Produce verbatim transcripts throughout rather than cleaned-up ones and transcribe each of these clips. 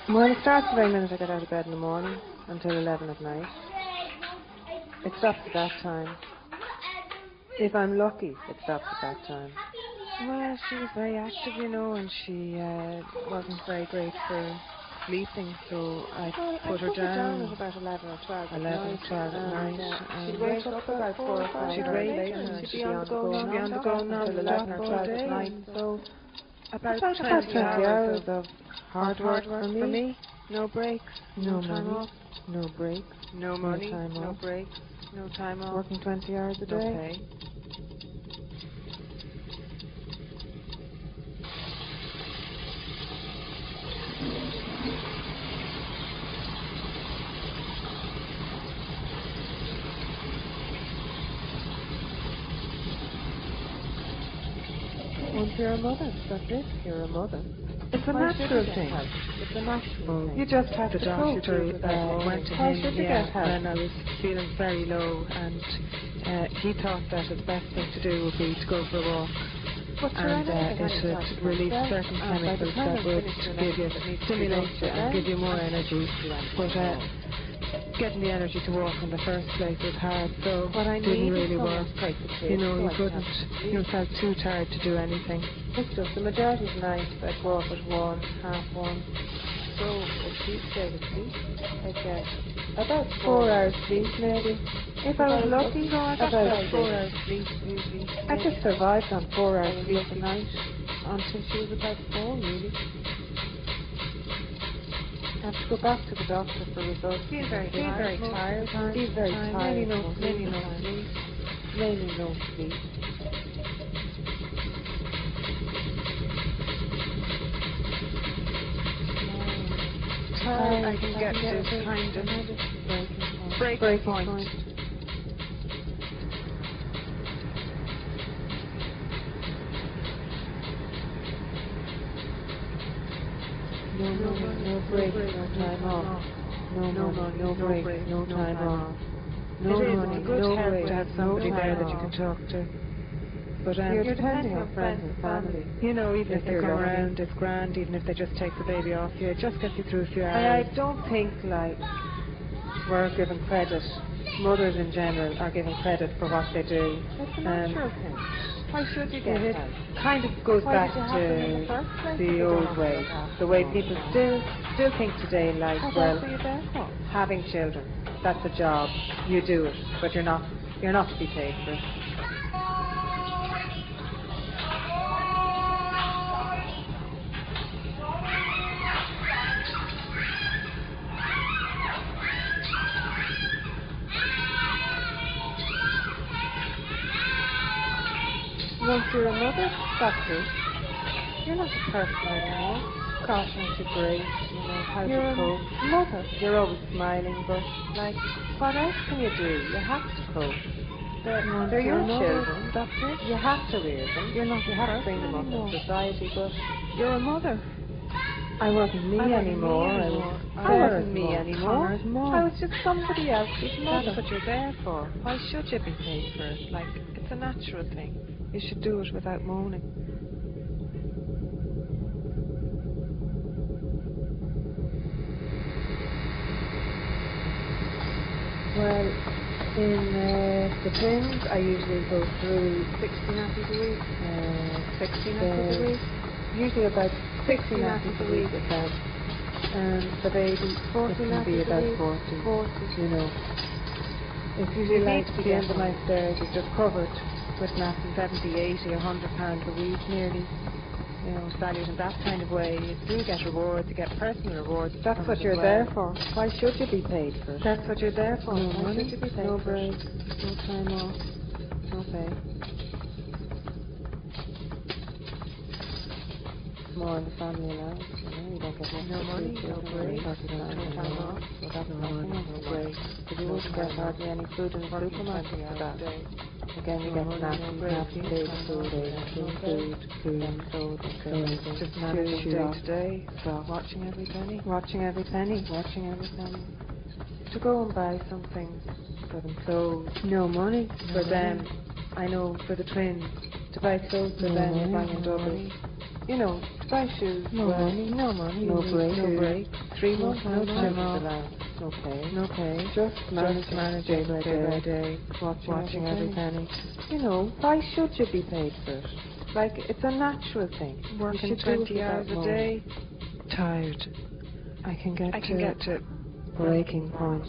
Well, it starts the very minute I get out of bed in the morning until eleven at night. It stops at that time. If I'm lucky, it stops at that time. Well, she was very active, you know, and she uh, wasn't very great for sleeping, so I Well, put I her put her down down. at about eleven or twelve at eleven, night. twelve at and, night. uh, she'd and wake up about four or five She'd hours wake later and and she'd she'd be on the go she'd be on the non-stop go until non-stop eleven or all twelve at day. night. So About about twenty, twenty hours hours of of hard work work for for me. me. No breaks, No no time money, off, no breaks, no no money, time no off. breaks, no time off, Working twenty hours a no day. pay. Once you're a mother, that's it. You're a mother. It's a Why should natural you get thing. help? It's a natural Oh, thing. You just have The to cope doctor with that uh, moment. went to Why him should you yeah, get help? when I was feeling very low, and uh, he thought that the best thing to do would be to go for a walk. But sure, I And know uh, the kind it of would doctor release myself, certain and by the chemicals time that I'm would finished with give you, anything that needs to be stimulate done you and today, give you more I'm energy. not do anything But uh, at all. getting the energy to walk in the first place was hard, so What I it didn't need is really someone work. to take the kids, You know, so you I can couldn't, have some you sleep. felt too tired to do anything. It's just the majority of the night I'd go up at one, half one. So if she stayed asleep, I'd get about four hours sleep maybe. If I was lucky, So I got about about four six. hours sleep usually. I just survived on four hours sleep a lucky. night until she was about four, really. I have to go back to the doctor for results. Feel very Feel tired very most of the tired. time. Feel very Time. tired. Maybe no, most of maybe the no time. sleep. Mainly no sleep. Time I can get to kind of breaking point. breaking Breaking point. point. No money, no break, no time off. No money, no break, no time off. No It is money, a good no help break, to have no somebody time there that you off. can talk to. But um, You're depending on friends and family. you know, even If if they you're come lucky. around, it's grand. Even if they just take the baby off you, it just gets you through a few And I hours. don't think, like, we're given credit, mothers in general are given credit for what they do. It's a natural thing. Why should you get It help? kind of goes Why back did you have them in the to first place if the you don't old want to way, look after the way them all people the time? still still think today, like, What well, else are you there for? having children, that's a job. You do it, but you're not you're not to be paid for it. Once you're a mother, that's it. You're not a person anymore. Caution to grace, you know, how You're to a cope. mother. You're always smiling, but Like, what else can you do? You have to cope. They're, Once they're you're your a mother, children. that's it. You have to rear them. You're not You a have to person bring them up anymore. in society, but You're a mother. I wasn't me I wasn't me anymore. anymore. I, I was, I wasn't wasn't me mom. anymore. Connor's mom. I was just somebody else's mother. That's what you're there for. Why should you be paid for it? Like, it's a natural thing. You should do it without moaning. Well, in uh, the twins, I usually go through sixty nappies a week. Uh, Sixty the- nappies a week. Usually about sixty nappies a week with them. And the baby, forty it can be nappies a about week. forty. Forty. You know. It's usually You like need to the get end of my one. stairs is just covered with nappies. Seventy, eighty, a hundred pounds a week, nearly. You know, valued in that kind of way. You do get rewards. You get personal rewards. That's from what it you're as there well. for. Why should you be paid for it? That's what you're there for. No Why money, should you be paid no for it? break, no time off, no pay. It's more in the family allowance, you know, you don't get much No for money, two no children, break, thirty no pounds an time hour, off, so that's no nothing, money, no no break. break, But you no wouldn't get time off. hardly any food in the Working supermarket twenty for hours that. a day. Again, you No get money, no nappies, break, nappies, no baby time food, off, baby no food, pay. food, then clothing, clothing, Just managing shoes, day shop, to day, shop, watching every penny. watching every penny, watching every penny. To go and buy something for them clothes, no money No for money. them. I know for the twins, to buy clothes for No them, you're money, buying no double. money. You know, to buy shoes, No well, money, no money. no You need break, no two, break. three three No months, no time time off. allowance. Okay. Okay. Just manage, Just managing day by day by day, day, watching, watching every every penny. penny. You know, why should you be paid for it? Like, it's a natural thing. You Working should do it twenty hours without a moaning. day. Tired. I can get I to can get to breaking point.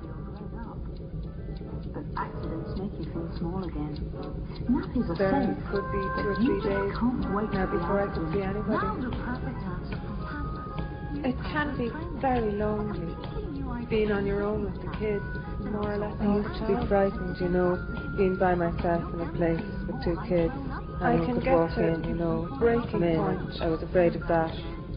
But accidents make you feel small again. Nappies are There safe, could be but two or you three just days can't wait now for the before I could see accident. anybody. Now the perfect answer from Pampers. It can be very lonely, being on your own with the kids, more or less I all used the to be time. frightened, you know, being by myself in a place with two kids. I Anyone can could get walk to in, you know, breaking come in. point. I was afraid of that.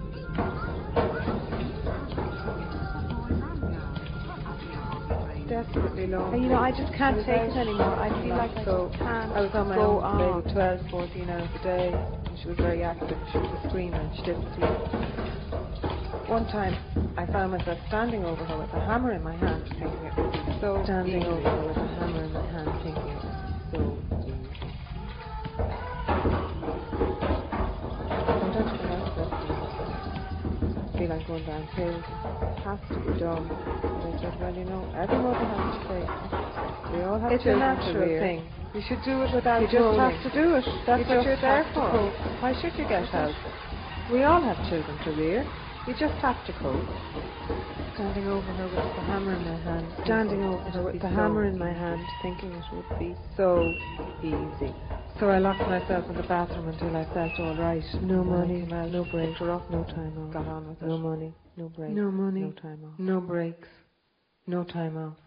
Desperately lonely. And, you know, I just can't I was take out it anymore. I feel like I so just can't I was on my go own for on. maybe twelve, fourteen hours a day. And she was very active. She was a screamer and she didn't sleep. One time I found myself standing over her with a hammer in my hand, thinking it would be so Standing easy. over her with a hammer in my hand, thinking it was so easy. Sometimes when I was I feel like going down pills. It has to be done. And I said, well, you know, every mother has to say, we all have It's a children to natural rear. thing. You should do it without You just moaning. have to do it. That's You what just you're there have to for. cope. Why should you get help? We all have children to rear. You just have to cope. Standing over her with the hammer in my hand. Standing thinking over it her would with be the so hammer in my easy. hand, thinking it would be so easy. So I locked myself in the bathroom until I felt all right. No When I money, came out, no break, picked her up, no time off. got on with it. No money, no break, No money, no time off. no breaks, no time off.